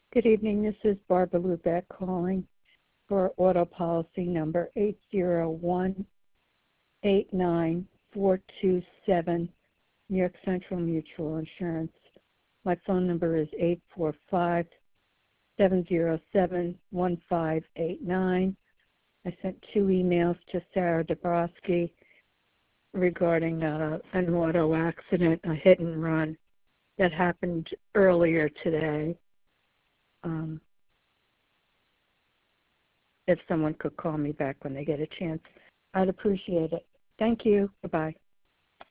Good evening. This is Barbara Lubeck calling for auto policy number 801-89427, New York Central Mutual Insurance. My phone number is 845-707-1589. I sent 2 emails to Sarah Dabrowski regarding an auto accident, a hit and run that happened earlier today. If someone could call me back when they get a chance, I'd appreciate it. Thank you. Bye-bye.